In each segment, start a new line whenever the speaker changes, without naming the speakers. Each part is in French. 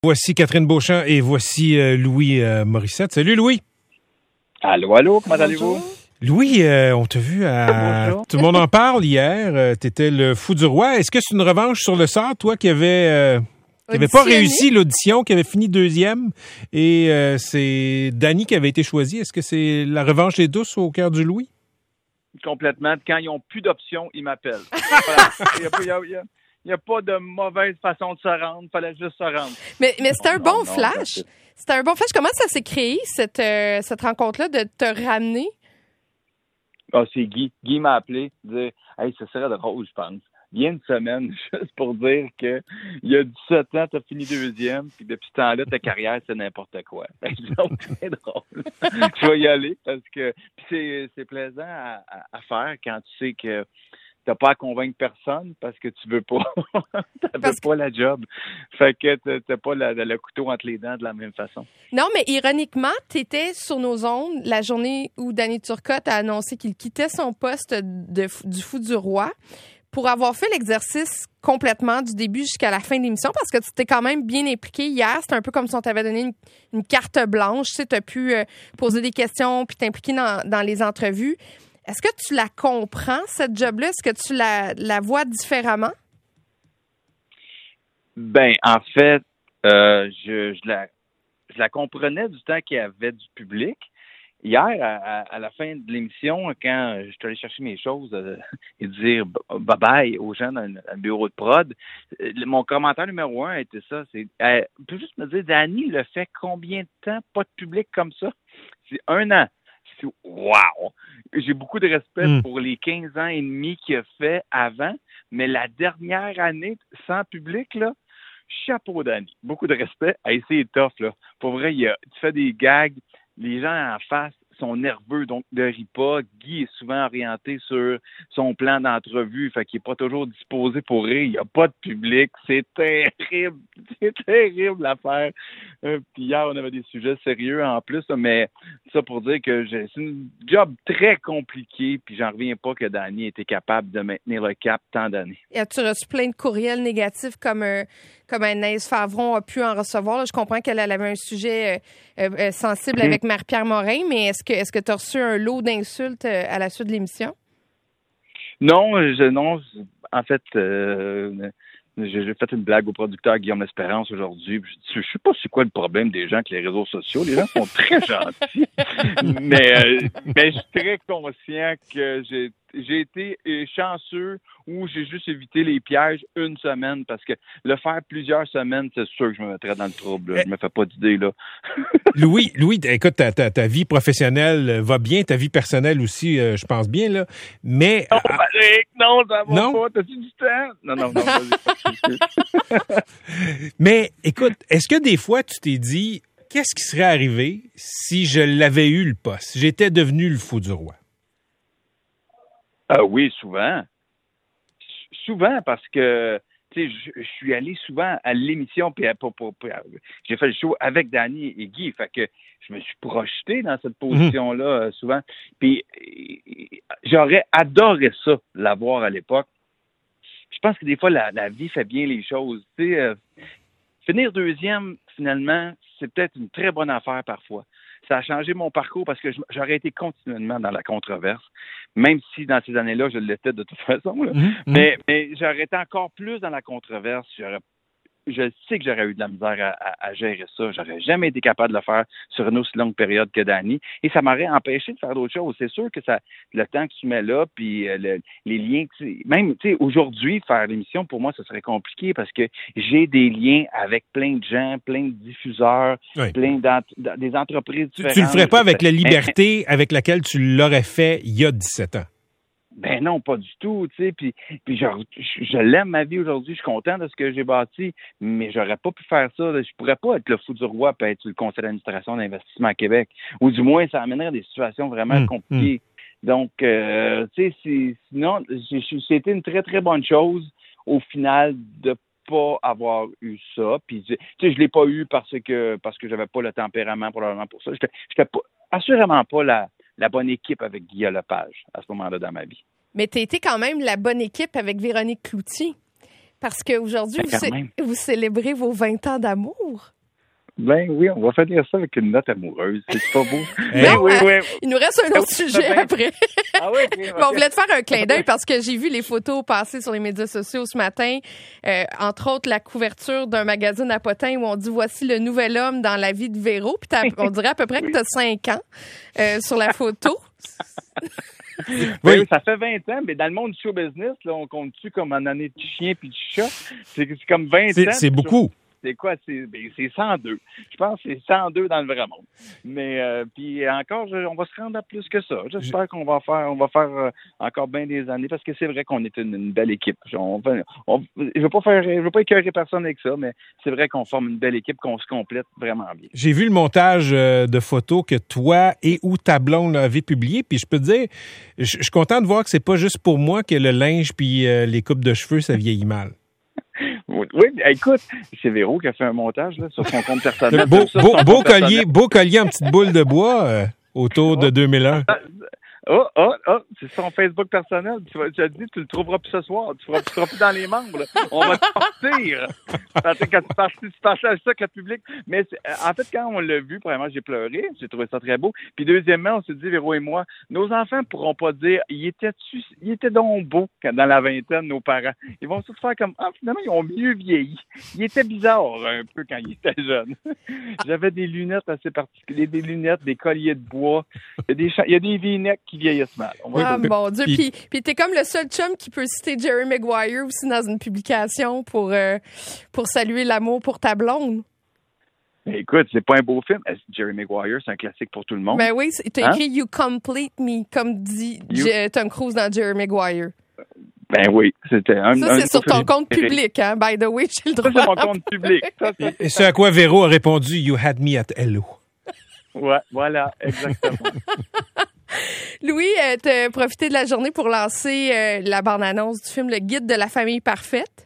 Voici Catherine Beauchamp et voici Louis Morissette. Salut Louis.
Allô, comment allez-vous?
Louis, on t'a vu à...
Bonjour.
Tout le monde en parle hier. T'étais le fou du roi. Est-ce que c'est une revanche sur le sort, toi, qui avait pas réussi l'audition, qui avait fini deuxième, et c'est Dany qui avait été choisi. Est-ce que c'est la revanche des douces au cœur du Louis?
Complètement. Quand ils n'ont plus d'options, ils m'appellent. Voilà. Il n'y a pas de mauvaise façon de se rendre. Il fallait juste se rendre.
Mais c'était un bon flash. C'était un bon flash. Comment ça s'est créé, cette rencontre-là, de te ramener?
Ah, c'est Guy. Guy m'a appelé, dire hey, ce serait drôle, je pense. Viens une semaine, juste pour dire que il y a 17 ans, tu as fini deuxième, puis depuis ce temps-là, ta carrière, c'est n'importe quoi. Donc, c'est drôle. Je vais y aller parce que c'est plaisant à faire quand tu sais que t'as pas à convaincre personne parce que tu veux pas. T'avais pas la job. Fait que t'as pas le couteau entre les dents de la même façon.
Non, mais ironiquement, t'étais sur nos ondes la journée où Dany Turcotte a annoncé qu'il quittait son poste du fou du roi pour avoir fait l'exercice complètement du début jusqu'à la fin de l'émission parce que tu t'es quand même bien impliqué hier. C'était un peu comme si on t'avait donné une carte blanche. Tu sais, t'as pu poser des questions puis t'impliquer dans les entrevues. Est-ce que tu la comprends, cette job-là? Est-ce que tu la vois différemment?
Ben, en fait, je la comprenais du temps qu'il y avait du public. Hier, à la fin de l'émission, quand je suis allé chercher mes choses et dire bye-bye aux gens dans le bureau de prod, mon commentaire numéro 1 était ça. C'est, peux juste me dire, Dany le fait combien de temps, pas de public comme ça? C'est 1 an. Wow! J'ai beaucoup de respect pour les 15 ans et demi qu'il a fait avant, mais la dernière année sans public, là, chapeau Dany. Beaucoup de respect. Hey, c'est tough, là. Pour vrai, tu fais des gags, les gens en face sont nerveux, donc ne rient pas. Guy est souvent orienté sur son plan d'entrevue, fait qu'il n'est pas toujours disposé pour rire. Il n'y a pas de public. C'est terrible. C'est terrible l'affaire. Puis hier, on avait des sujets sérieux en plus, mais ça pour dire que c'est un job très compliqué, puis j'en reviens pas que Dany était capable de maintenir le cap tant d'années.
Et as-tu reçu plein de courriels négatifs comme Anaïs Favron a pu en recevoir? Là, je comprends qu'elle avait un sujet sensible avec Marie-Pierre Morin, mais est-ce que tu as reçu un lot d'insultes à la suite de l'émission?
Non. En fait, j'ai fait une blague au producteur Guillaume Espérance aujourd'hui. Je sais pas c'est quoi le problème des gens avec les réseaux sociaux. Les gens sont très gentils. mais je suis très conscient que j'ai été chanceux ou j'ai juste évité les pièges une semaine parce que le faire plusieurs semaines, c'est sûr que je me mettrais dans le trouble. Là. Je me fais pas d'idée, là.
Louis, écoute, ta vie professionnelle va bien, ta vie personnelle aussi, je pense bien, là. Mais...
Non, ça va pas. T'as-tu du temps? Non.
Mais, écoute, est-ce que des fois, tu t'es dit, qu'est-ce qui serait arrivé si je l'avais eu le poste, si j'étais devenu le fou du roi?
Oui, souvent. Souvent, parce que tu sais, je suis allé souvent à l'émission, puis j'ai fait le show avec Dany et Guy, fait que je me suis projeté dans cette position-là souvent. Puis j'aurais adoré ça, l'avoir à l'époque. Je pense que des fois, la vie fait bien les choses. Tu sais, finir deuxième, finalement, c'est peut-être une très bonne affaire parfois. Ça a changé mon parcours parce que j'aurais été continuellement dans la controverse, même si dans ces années-là, je l'étais de toute façon. Là. Mais j'aurais été encore plus dans la controverse. Je sais que j'aurais eu de la misère à gérer ça. J'aurais jamais été capable de le faire sur une aussi longue période que Dany. Et ça m'aurait empêché de faire d'autres choses. C'est sûr que le temps que tu mets là, puis les liens, même aujourd'hui, faire l'émission, pour moi, ce serait compliqué parce que j'ai des liens avec plein de gens, plein de diffuseurs, plein des entreprises différentes.
Tu le ferais pas avec la liberté avec laquelle tu l'aurais fait il y a 17 ans.
Ben non, pas du tout, tu sais, puis je l'aime ma vie aujourd'hui, je suis content de ce que j'ai bâti, mais j'aurais pas pu faire ça, je pourrais pas être le fou du roi et être sur le conseil d'administration d'Investissement à Québec, ou du moins ça amènerait des situations vraiment compliquées. Donc, tu sais, sinon, c'était une très, très bonne chose au final de pas avoir eu ça, puis tu sais, je l'ai pas eu parce que j'avais pas le tempérament probablement pour ça, j'étais pas, assurément pas la bonne équipe avec Guillaume Lepage à ce moment-là dans ma vie.
Mais tu as été quand même la bonne équipe avec Véronique Cloutier. Parce qu'aujourd'hui, vous célébrez vos 20 ans d'amour.
Ben oui, on va finir ça avec une note amoureuse. C'est pas beau?
Il nous reste un autre sujet après.
Ah oui?
Bon, on voulait te faire un clin d'œil parce que j'ai vu les photos passer sur les médias sociaux ce matin. Entre autres, la couverture d'un magazine à potins où on dit « Voici le nouvel homme dans la vie de Véro ». Puis on dirait à peu près que tu as 5 ans sur la photo.
Oui, ça fait 20 ans, mais dans le monde du show business, là, on compte-tu comme en année de chien puis de chat? C'est comme 20 ans.
C'est beaucoup.
C'est quoi? C'est 102. Je pense que c'est 102 dans le vrai monde. Mais puis encore, on va se rendre à plus que ça. J'espère qu'on va faire encore bien des années parce que c'est vrai qu'on est une belle équipe. Je veux pas écœurer personne avec ça, mais c'est vrai qu'on forme une belle équipe, qu'on se complète vraiment bien.
J'ai vu le montage de photos que toi et ou ta blonde avez publié, puis je peux te dire, je suis content de voir que c'est pas juste pour moi que le linge puis les coupes de cheveux, ça vieillit mal.
Oui, écoute, c'est Véro qui a fait un montage là, sur son compte personnel.
Beau collier en petite boule de bois autour de 2001.
C'est son Facebook personnel. Tu te dis, tu le trouveras plus ce soir. Tu seras plus dans les membres. Là. On va te sortir. Quand tu partages ça avec le public. Mais en fait, quand on l'a vu, premièrement, j'ai pleuré. J'ai trouvé ça très beau. Puis deuxièmement, on s'est dit, Véro et moi, nos enfants ne pourront pas dire, il était donc beau dans la vingtaine, nos parents. Ils vont se faire comme, finalement, ils ont mieux vieilli. Il était bizarre un peu quand il était jeune. J'avais des lunettes assez particulières, des lunettes, des colliers de bois. Il y a des V-necks qui vieillissent mal.
Mon Dieu. Puis t'es comme le seul chum qui peut citer Jerry Maguire aussi dans une publication pour saluer l'amour pour ta blonde.
Écoute, c'est pas un beau film. Jerry Maguire, c'est un classique pour tout le monde.
Ben oui, t'as écrit You Complete Me, comme dit Tom Cruise dans Jerry Maguire.
Ben oui, c'était
c'est sur ton compte public, hein? By the way, j'ai le droit.
Ça, c'est mon compte public.
Et ce à quoi Véro a répondu, You had me at hello.
Ouais, voilà, exactement.
Louis, t'as profité de la journée pour lancer la bande-annonce du film Le Guide de la famille parfaite.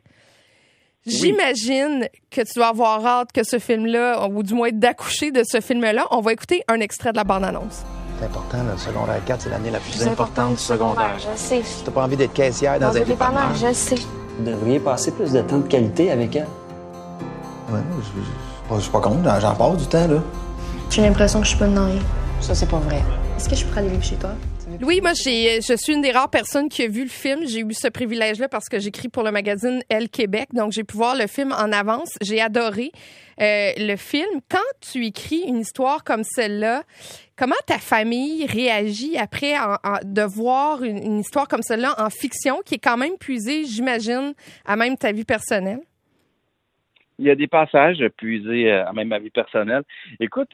J'imagine que tu dois avoir hâte que ce film-là, ou du moins d'accoucher de ce film-là. On va écouter un extrait de la bande-annonce.
C'est important, le secondaire 4, c'est l'année la plus importante du secondaire.
Je sais.
Si t'as pas envie d'être caissière dans un dépanneur.
Je sais.
Vous devriez passer plus de temps de qualité avec elle.
Ouais, je suis pas contre, j'en passe du temps, là.
J'ai l'impression que je suis pas dedans rien.
Ça, c'est pas vrai.
Est-ce que je pourrais aller vivre chez toi?
Louis, moi, je suis une des rares personnes qui a vu le film. J'ai eu ce privilège-là parce que j'écris pour le magazine Elle Québec. Donc, j'ai pu voir le film en avance. J'ai adoré le film. Quand tu écris une histoire comme celle-là, comment ta famille réagit après de voir une histoire comme celle-là en fiction qui est quand même puisée, j'imagine, à même ta vie personnelle?
Il y a des passages puisés à même ma vie personnelle. Écoute,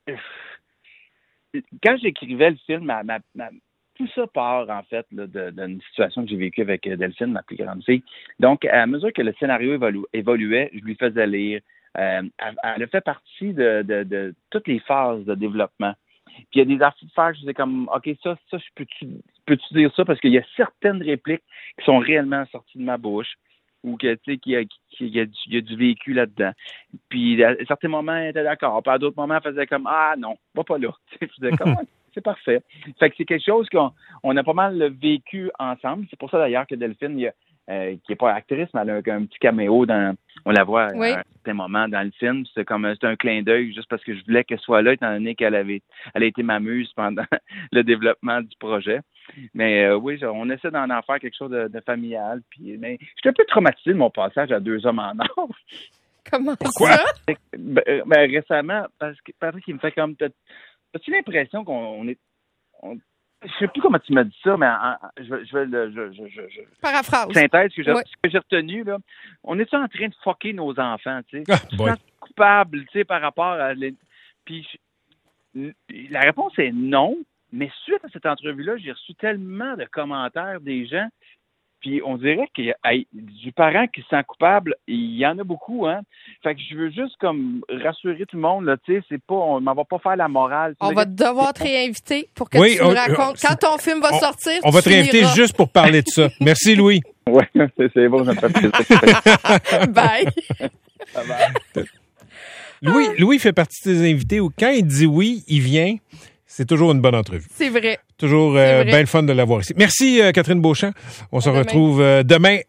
quand j'écrivais le film, tout ça part, en fait, d'une situation que j'ai vécue avec Delphine, ma plus grande fille. Donc, à mesure que le scénario évoluait, je lui faisais lire. Elle a fait partie de toutes les phases de développement. Puis, il y a des affaires que je disais comme, OK, ça, peux-tu dire ça? Parce qu'il y a certaines répliques qui sont réellement sorties de ma bouche ou que, tu sais, qu'il y a du vécu là-dedans. Puis, à certains moments, elle était d'accord. Puis, à d'autres moments, elle faisait comme, non, va pas là. Je disais, comment? C'est parfait. Fait que c'est quelque chose qu'on a pas mal vécu ensemble. C'est pour ça, d'ailleurs, que Delphine, qui n'est pas actrice, mais elle a un petit caméo on la voit à un certain moment dans le film. C'est un clin d'œil juste parce que je voulais qu'elle soit là, étant donné qu'elle a été ma muse pendant le développement du projet. Mais oui, on essaie d'en faire quelque chose de familial. Puis, mais j'étais un peu traumatisé de mon passage à Deux hommes en or.
Comment
Pourquoi?
ça?
Récemment, parce que Patrick, il me fait comme... As-tu l'impression qu'on est... Je sais plus comment tu m'as dit ça, mais je
Paraphrase.
synthèse ce que j'ai retenu, là. On est-tu en train de fucker nos enfants, tu sais? Tu te sens coupable, tu sais, par rapport à... Puis la réponse est non, mais suite à cette entrevue-là, j'ai reçu tellement de commentaires des gens, puis on dirait que du parent qui se sent coupable, il y en a beaucoup, hein. Fait que je veux juste comme rassurer tout le monde, là, tu sais, on m'en va pas faire la morale.
On va devoir te réinviter pour que tu nous racontes. Quand ton film va sortir,
on va te réinviter juste pour parler de ça. Merci, Louis.
Oui, c'est bon, ça me fait plaisir.
Bye.
Louis fait partie de tes invités où quand il dit oui, il vient. C'est toujours une bonne entrevue.
C'est vrai.
Toujours bien le fun de l'avoir ici. Merci, Catherine Beauchamp. On se retrouve demain